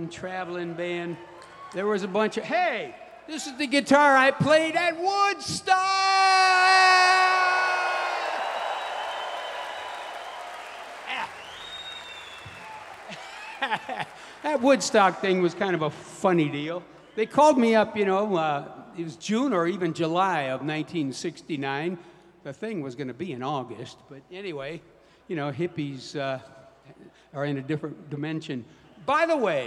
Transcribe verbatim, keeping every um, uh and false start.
band, traveling band. There was a bunch of, hey, this is the guitar I played at Woodstock! That Woodstock thing was kind of a funny deal. They called me up, you know, uh, it was June or even July of nineteen sixty-nine. The thing was going to be in August, but anyway, you know, hippies uh, are in a different dimension. By the way,